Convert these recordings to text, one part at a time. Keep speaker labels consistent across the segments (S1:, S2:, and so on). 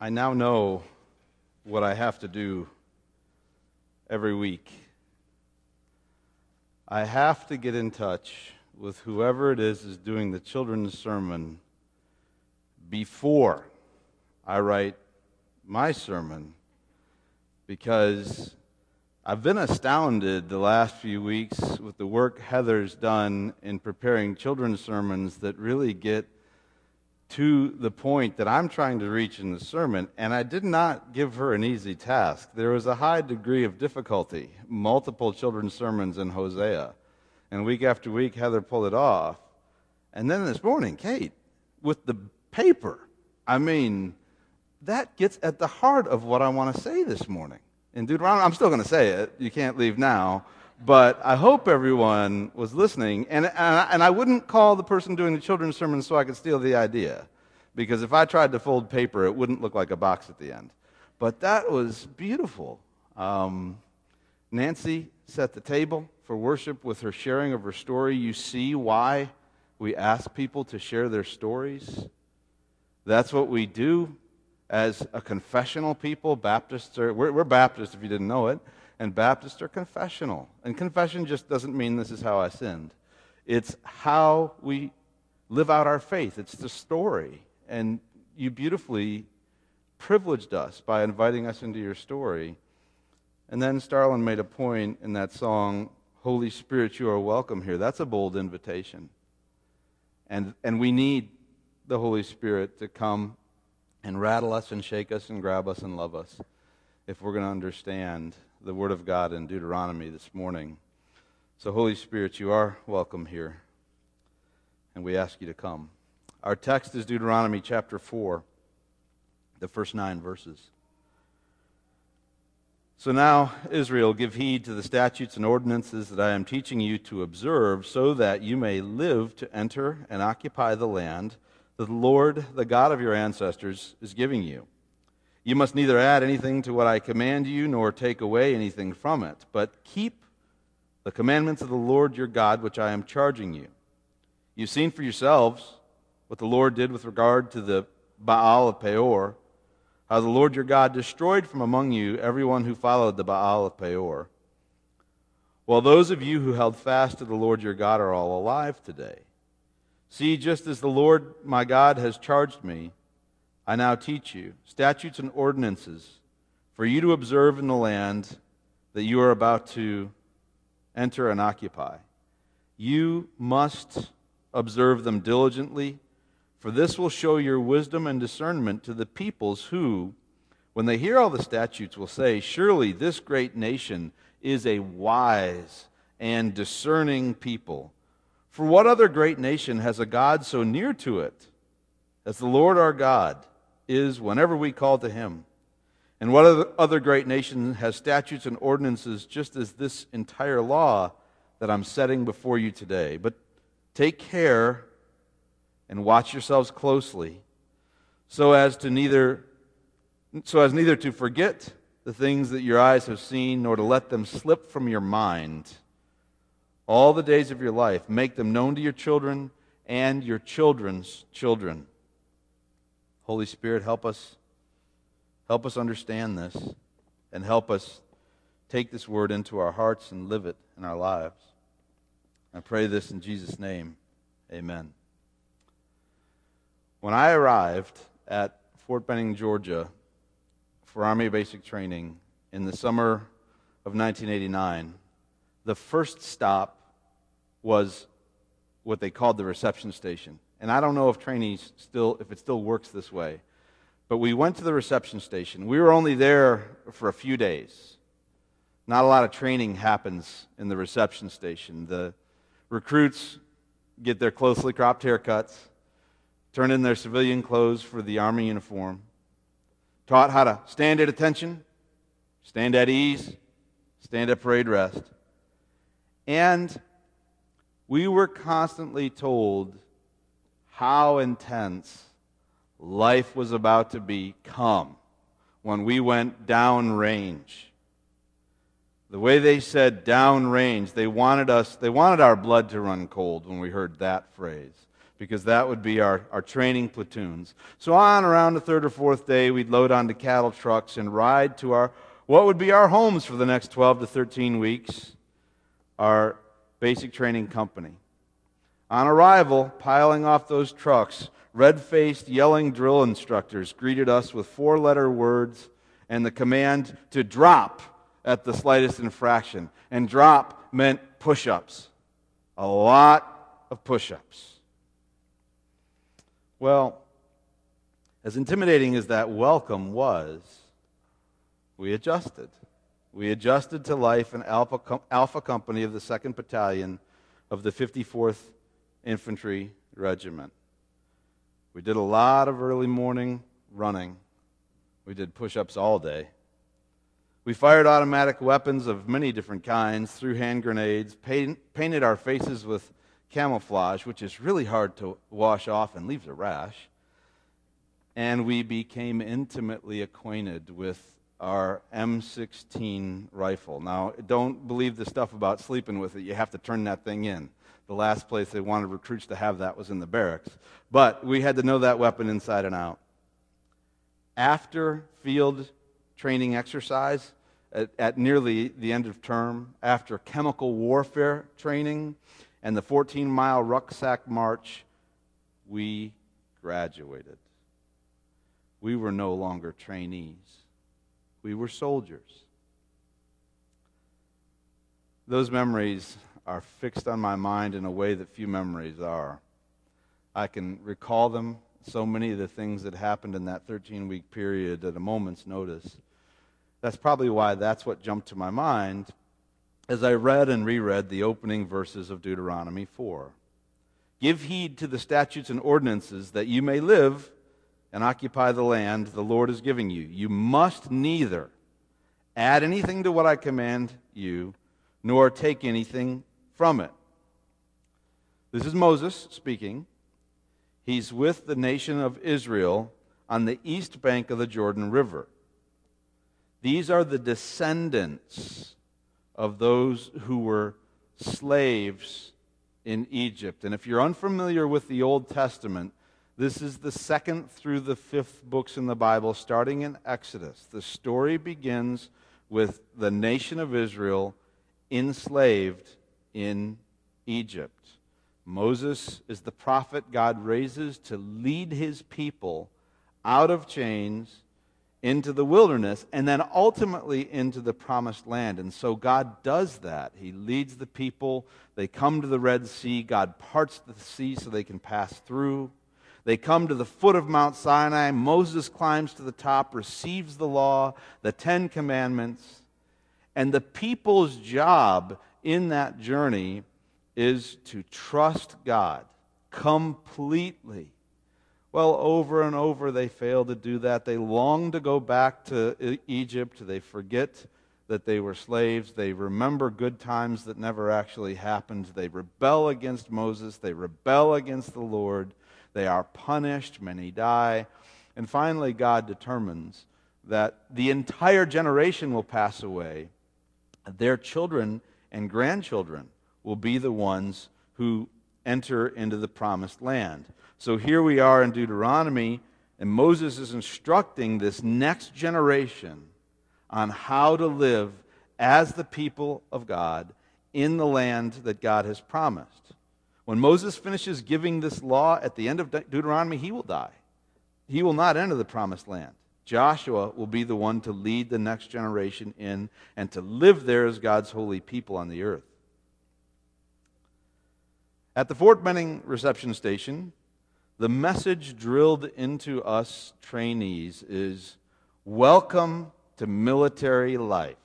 S1: I now know what I have to do every week. I have to get in touch with whoever it is doing the children's sermon before I write my sermon, because I've been astounded the last few weeks with the work Heather's done in preparing children's sermons that really get to the point that I'm trying to reach in the sermon, and I did not give her an easy task. There was a high degree of difficulty, multiple children's sermons in Hosea, and week after week Heather pulled it off. And then this morning, Kate, with the paper, that gets at the heart of what I want to say this morning. In Deuteronomy, I'm still going to say it, you can't leave now, but I hope everyone was listening, and I wouldn't call the person doing the children's sermon so I could steal the idea, because if I tried to fold paper, it wouldn't look like a box at the end. But that was beautiful. Nancy set the table for worship with her sharing of her story. You see why we ask people to share their stories. That's what we do as a confessional people. Baptists we're Baptists if you didn't know it. And Baptists are confessional. And confession just doesn't mean this is how I sinned. It's how we live out our faith. It's the story. And you beautifully privileged us by inviting us into your story. And then Starlin made a point in that song, Holy Spirit, you are welcome here. That's a bold invitation. And we need the Holy Spirit to come and rattle us and shake us and grab us and love us if we're going to understand the Word of God in Deuteronomy this morning. So, Holy Spirit, you are welcome here, and we ask you to come. Our text is Deuteronomy chapter 4, the first 9 verses. So now, Israel, give heed to the statutes and ordinances that I am teaching you to observe, so that you may live to enter and occupy the land that the Lord, the God of your ancestors, is giving you. You must neither add anything to what I command you, nor take away anything from it, but keep the commandments of the Lord your God, which I am charging you. You've seen for yourselves what the Lord did with regard to the Baal of Peor, how the Lord your God destroyed from among you everyone who followed the Baal of Peor. While those of you who held fast to the Lord your God are all alive today. See, just as the Lord my God has charged me, I now teach you statutes and ordinances for you to observe in the land that you are about to enter and occupy. You must observe them diligently, for this will show your wisdom and discernment to the peoples who, when they hear all the statutes, will say, surely this great nation is a wise and discerning people. For what other great nation has a God so near to it as the Lord our God is whenever we call to him? And what other great nation has statutes and ordinances just as this entire law that I'm setting before you today? But take care and watch yourselves closely, so as neither to forget the things that your eyes have seen, nor to let them slip from your mind. All the days of your life, make them known to your children and your children's children. Holy Spirit, help us understand this, and help us take this word into our hearts and live it in our lives. I pray this in Jesus' name. Amen. When I arrived at Fort Benning, Georgia, for Army Basic Training in the summer of 1989, the first stop was what they called the reception station. And I don't know if if it still works this way, but we went to the reception station. We were only there for a few days. Not a lot of training happens in the reception station. The recruits get their closely cropped haircuts, turn in their civilian clothes for the Army uniform, taught how to stand at attention, stand at ease, stand at parade rest. And we were constantly told how intense life was about to become when we went downrange. The way they said downrange, they wanted our blood to run cold when we heard that phrase. because that would be our training platoons. So on around the third or fourth day, we'd load onto cattle trucks and ride to what would be our homes for the next 12 to 13 weeks, our basic training company. On arrival, piling off those trucks, red-faced, yelling drill instructors greeted us with four-letter words and the command to drop at the slightest infraction. And drop meant push-ups. A lot of push-ups. Well, as intimidating as that welcome was, we adjusted. We adjusted to life in Alpha Company of the 2nd Battalion of the 54th Infantry Regiment. We did a lot of early morning running. We did push-ups all day. We fired automatic weapons of many different kinds, threw hand grenades, painted our faces with camouflage, which is really hard to wash off and leaves a rash. And we became intimately acquainted with our M16 rifle. Now, don't believe the stuff about sleeping with it. You have to turn that thing in. The last place they wanted recruits to have that was in the barracks. But we had to know that weapon inside and out. After field training exercise, at nearly the end of term, after chemical warfare training and the 14-mile rucksack march, we graduated. We were no longer trainees. We were soldiers. Those memories are fixed on my mind in a way that few memories are. I can recall them, so many of the things that happened in that 13-week period at a moment's notice. That's probably why that's what jumped to my mind as I read and reread the opening verses of Deuteronomy 4. Give heed to the statutes and ordinances that you may live and occupy the land the Lord is giving you. You must neither add anything to what I command you, nor take anything from it. This is Moses speaking. He's with the nation of Israel on the east bank of the Jordan River. These are the descendants of those who were slaves in Egypt. And if you're unfamiliar with the Old Testament, this is the 2nd through the 5th books in the Bible, starting in Exodus. The story begins with the nation of Israel enslaved in Egypt. Moses is the prophet God raises to lead his people out of chains into the wilderness and then ultimately into the promised land. And so God does that. He leads the people. They come to the Red Sea. God parts the sea so they can pass through. They come to the foot of Mount Sinai. Moses climbs to the top, receives the law, the 10 Commandments. And the people's job in that journey is to trust God completely. Well, over and over they fail to do that. They long to go back to Egypt. They forget that they were slaves. They remember good times that never actually happened. They rebel against Moses. They rebel against the Lord. They are punished. Many die. And finally, God determines that the entire generation will pass away. Their children and grandchildren will be the ones who enter into the promised land. So here we are in Deuteronomy, and Moses is instructing this next generation on how to live as the people of God in the land that God has promised. When Moses finishes giving this law at the end of Deuteronomy, he will die. He will not enter the promised land. Joshua will be the one to lead the next generation in and to live there as God's holy people on the earth. At the Fort Benning reception station, the message drilled into us trainees is, welcome to military life.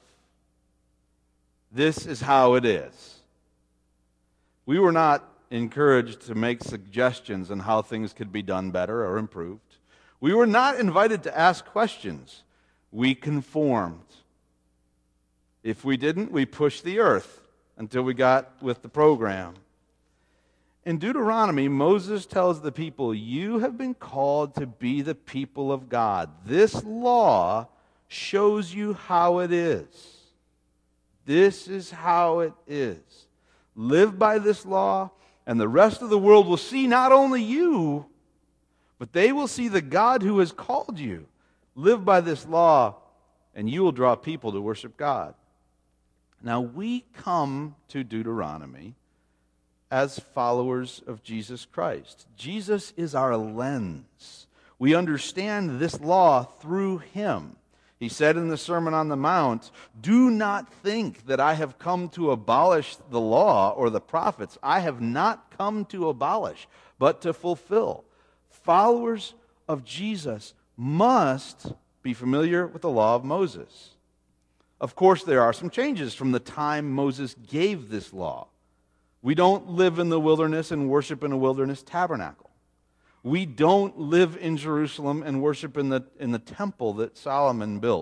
S1: This is how it is. We were not encouraged to make suggestions on how things could be done better or improved. We were not invited to ask questions. We conformed. If we didn't, we pushed the earth until we got with the program. In Deuteronomy, Moses tells the people, you have been called to be the people of God. This law shows you how it is. This is how it is. Live by this law, and the rest of the world will see not only you, but they will see the God who has called you. Live by this law, and you will draw people to worship God. Now, we come to Deuteronomy as followers of Jesus Christ. Jesus is our lens. We understand this law through him. He said in the Sermon on the Mount, "Do not think that I have come to abolish the law or the prophets. I have not come to abolish, but to fulfill." Followers of Jesus must be familiar with the law of Moses. Of course, there are some changes from the time Moses gave this law. We don't live in the wilderness and worship in a wilderness tabernacle. We don't live in Jerusalem and worship in the temple that Solomon built.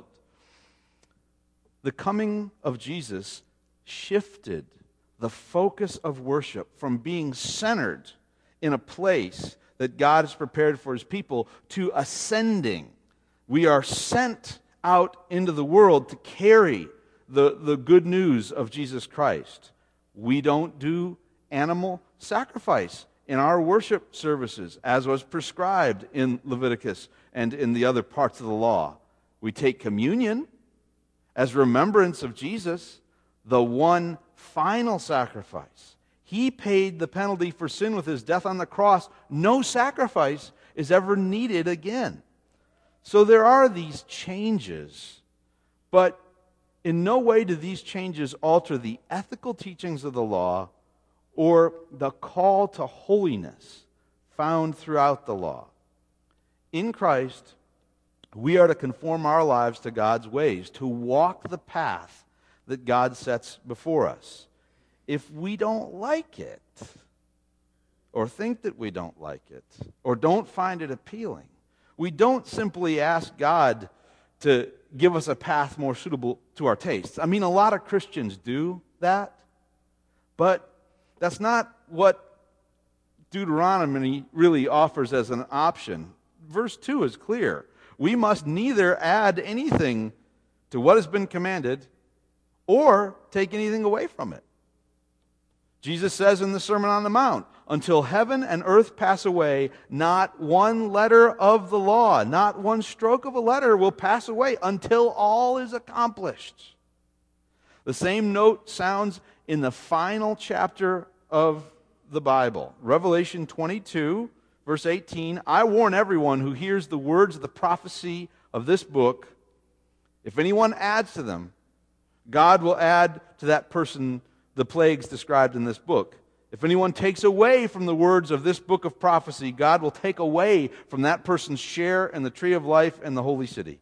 S1: The coming of Jesus shifted the focus of worship from being centered in a place that God has prepared for his people to ascending. We are sent out into the world to carry the good news of Jesus Christ. We don't do animal sacrifice in our worship services, as was prescribed in Leviticus and in the other parts of the law. We take communion as remembrance of Jesus, the one final sacrifice. He paid the penalty for sin with his death on the cross. No sacrifice is ever needed again. So there are these changes, but in no way do these changes alter the ethical teachings of the law or the call to holiness found throughout the law. In Christ, we are to conform our lives to God's ways, to walk the path that God sets before us. If we don't like it, or think that we don't like it, or don't find it appealing, we don't simply ask God to give us a path more suitable to our tastes. I mean, a lot of Christians do that, but that's not what Deuteronomy really offers as an option. Verse 2 is clear. We must neither add anything to what has been commanded or take anything away from it. Jesus says in the Sermon on the Mount, "Until heaven and earth pass away, not one letter of the law, not one stroke of a letter will pass away until all is accomplished." The same note sounds in the final chapter of the Bible. Revelation 22, verse 18, "I warn everyone who hears the words of the prophecy of this book, if anyone adds to them, God will add to that person the plagues described in this book. If anyone takes away from the words of this book of prophecy, God will take away from that person's share in the tree of life and the holy city."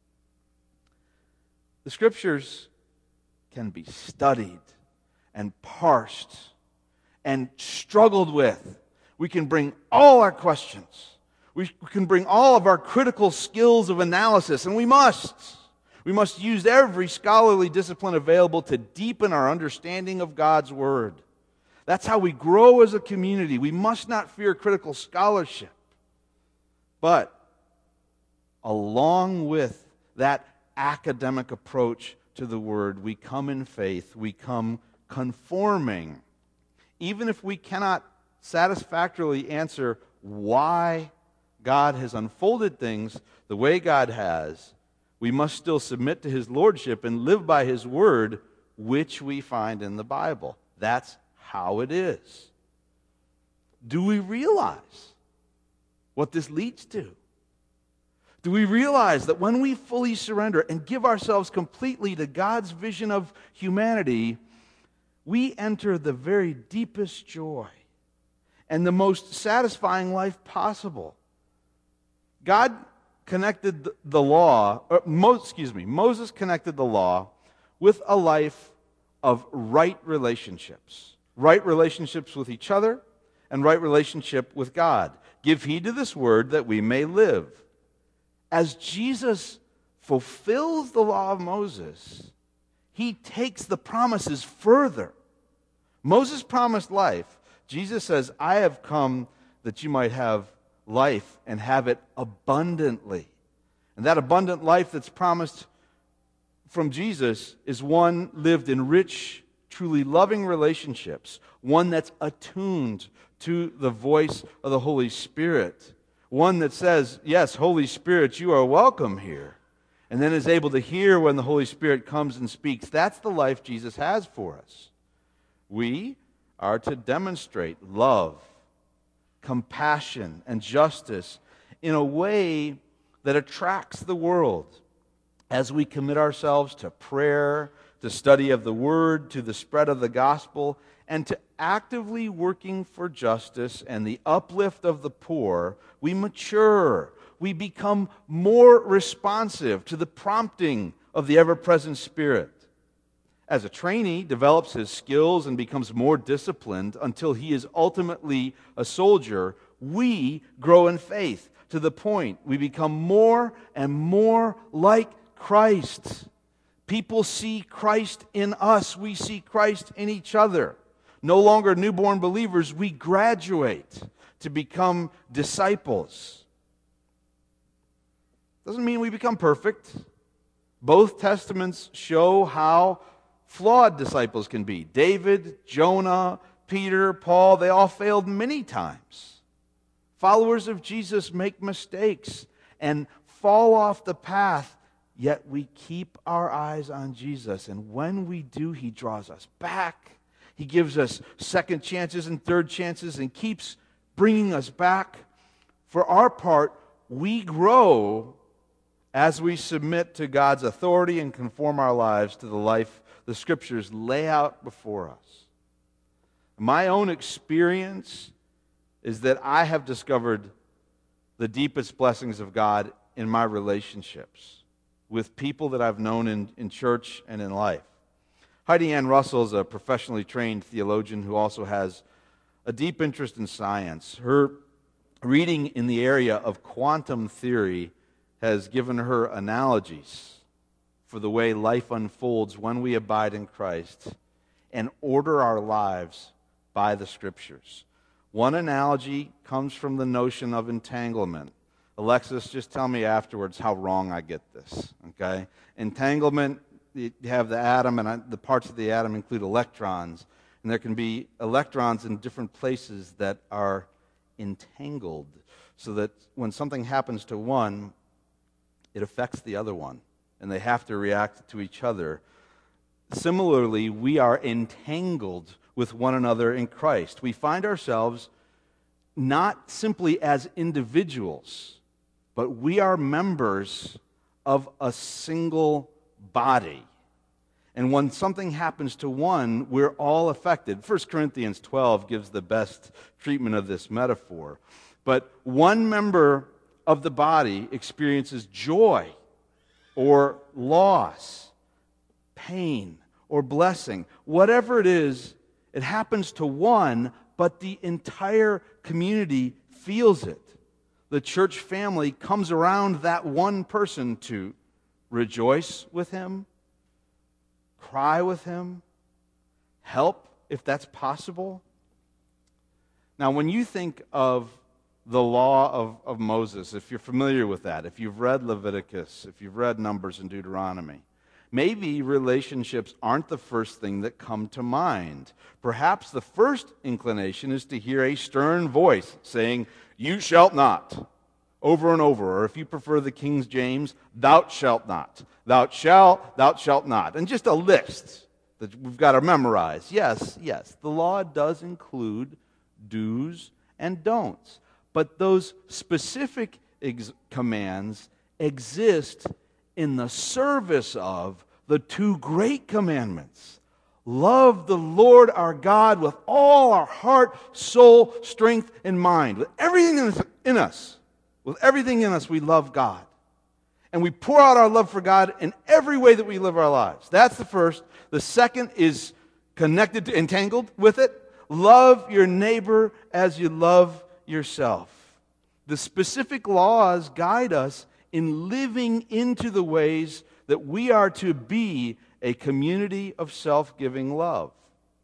S1: The Scriptures can be studied and parsed and struggled with. We can bring all our questions. We can bring all of our critical skills of analysis, and we must. We must use every scholarly discipline available to deepen our understanding of God's Word. That's how we grow as a community. We must not fear critical scholarship. But along with that academic approach to the Word, we come in faith, we come conforming. Even if we cannot satisfactorily answer why God has unfolded things the way God has, we must still submit to His Lordship and live by His Word, which we find in the Bible. That's how it is. Do we realize what this leads to? Do we realize that when we fully surrender and give ourselves completely to God's vision of humanity, we enter the very deepest joy and the most satisfying life possible? God connected the law, Moses connected the law with a life of right relationships with each other and right relationship with God. Give heed to this word that we may live. As Jesus fulfills the law of Moses, he takes the promises further. Moses promised life. Jesus says, "I have come that you might have life and have it abundantly." And that abundant life that's promised from Jesus is one lived in rich truly loving relationships, one that's attuned to the voice of the Holy Spirit, one that says, yes, Holy Spirit, you are welcome here, and then is able to hear when the Holy Spirit comes and speaks. That's the life Jesus has for us. We are to demonstrate love, compassion, and justice in a way that attracts the world as we commit ourselves to prayer, to study of the Word, to the spread of the gospel, and to actively working for justice and the uplift of the poor. We mature. We become more responsive to the prompting of the ever-present Spirit. As a trainee develops his skills and becomes more disciplined until he is ultimately a soldier, we grow in faith to the point we become more and more like Christ. People see Christ in us. We see Christ in each other. No longer newborn believers, we graduate to become disciples. Doesn't mean we become perfect. Both testaments show how flawed disciples can be. David, Jonah, Peter, Paul, they all failed many times. Followers of Jesus make mistakes and fall off the path, yet we keep our eyes on Jesus. And when we do, He draws us back. He gives us second chances and third chances and keeps bringing us back. For our part, we grow as we submit to God's authority and conform our lives to the life the Scriptures lay out before us. My own experience is that I have discovered the deepest blessings of God in my relationships with people that I've known in church and in life. Heidi Ann Russell is a professionally trained theologian who also has a deep interest in science. Her reading in the area of quantum theory has given her analogies for the way life unfolds when we abide in Christ and order our lives by the Scriptures. One analogy comes from the notion of entanglement. Alexis, just tell me afterwards how wrong I get this, okay? Entanglement, you have the atom, and the parts of the atom include electrons, and there can be electrons in different places that are entangled, so that when something happens to one, it affects the other one, and they have to react to each other. Similarly, we are entangled with one another in Christ. We find ourselves not simply as individuals, but we are members of a single body. And when something happens to one, we're all affected. 1 Corinthians 12 gives the best treatment of this metaphor. But one member of the body experiences joy or loss, pain or blessing. Whatever it is, it happens to one, but the entire community feels it. The church family comes around that one person to rejoice with him, cry with him, help if that's possible. Now, when you think of the law of Moses, if you're familiar with that, if you've read Leviticus, if you've read Numbers and Deuteronomy, maybe relationships aren't the first thing that come to mind. Perhaps the first inclination is to hear a stern voice saying, "You shalt not," over and over. Or if you prefer the King James, "Thou shalt not." Thou shalt not. And just a list that we've got to memorize. Yes, the law does include do's and don'ts. But those specific commands exist in the service of the two great commandments. Love the Lord our God with all our heart, soul, strength, and mind. With everything in us, we love God. And we pour out our love for God in every way that we live our lives. That's the first. The second is connected to, entangled with it. Love your neighbor as you love yourself. The specific laws guide us in living into the ways that we are to be a community of self-giving love.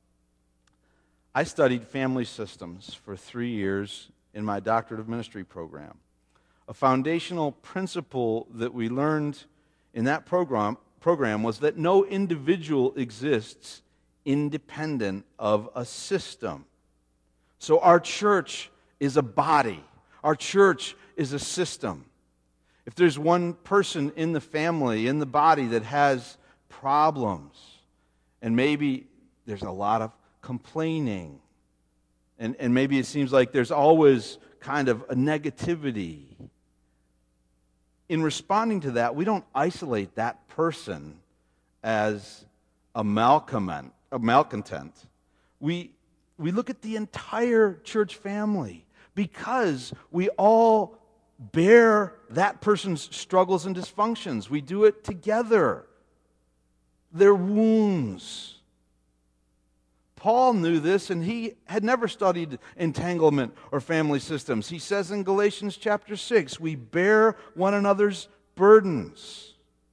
S1: I studied family systems for 3 years in my Doctorate of Ministry program. A foundational principle that we learned in that program was that no individual exists independent of a system. So our church is a body. Our church is a system. If there's one person in the family, in the body that has problems, and maybe there's a lot of complaining, and maybe it seems like there's always kind of a negativity, in responding to that, we don't isolate that person as a malcontent. We look at the entire church family, because we all bear that person's struggles and dysfunctions. We do it together. Their wounds. Paul knew this, and he had never studied entanglement or family systems. He says in Galatians chapter 6, we bear one another's burdens.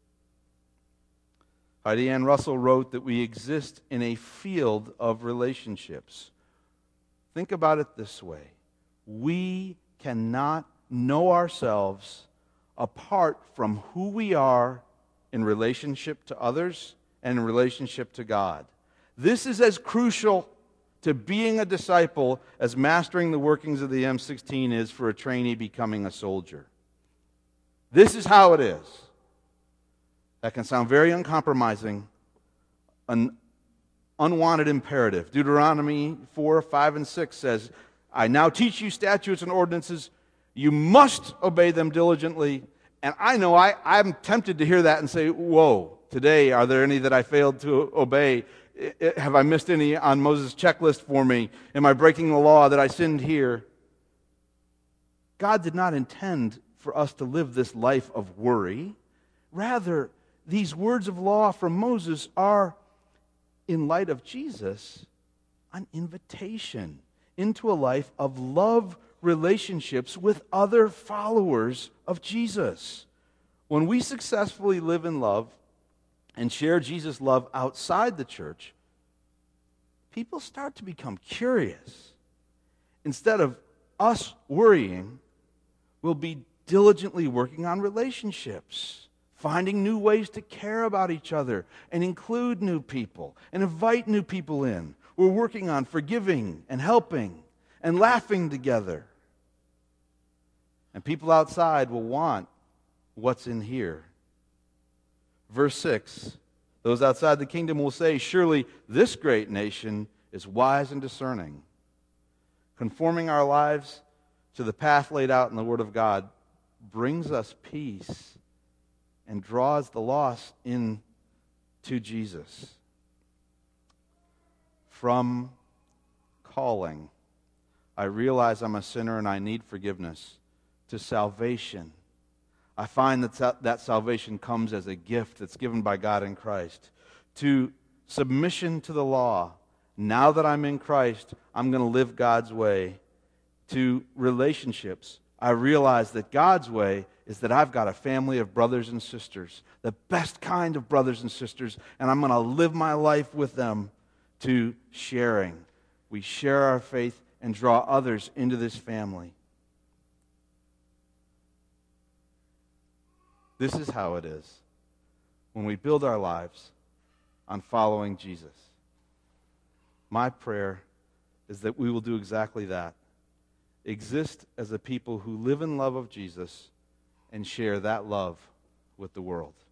S1: Heidi Ann Russell wrote that we exist in a field of relationships. Think about it this way. We cannot know ourselves apart from who we are in relationship to others and in relationship to God. This is as crucial to being a disciple as mastering the workings of the M16 is for a trainee becoming a soldier. This is how it is. That can sound very uncompromising, an unwanted imperative. Deuteronomy 4, 5, and 6 says, I now teach you statutes and ordinances. You must obey them diligently. And I know I'm tempted to hear that and say, whoa, today are there any that I failed to obey? Have I missed any on Moses' checklist for me? Am I breaking the law that I sinned here? God did not intend for us to live this life of worry. Rather, these words of law from Moses are, in light of Jesus, an invitation into a life of love relationships with other followers of Jesus. When we successfully live in love and share Jesus' love outside the church, people start to become curious. Instead of us worrying, we'll be diligently working on relationships, finding new ways to care about each other and include new people and invite new people in. We're working on forgiving and helping and laughing together. And people outside will want what's in here. Verse 6, those outside the kingdom will say, surely this great nation is wise and discerning. Conforming our lives to the path laid out in the Word of God brings us peace and draws the lost in to Jesus. From calling, I realize I'm a sinner and I need forgiveness, to salvation, I find that salvation comes as a gift that's given by God in Christ. To submission to the law, now that I'm in Christ, I'm going to live God's way. To relationships, I realize that God's way is that I've got a family of brothers and sisters, the best kind of brothers and sisters, and I'm going to live my life with them. To sharing, we share our faith and draw others into this family. This is how it is when we build our lives on following Jesus. My prayer is that we will do exactly that. Exist as a people who live in love of Jesus and share that love with the world.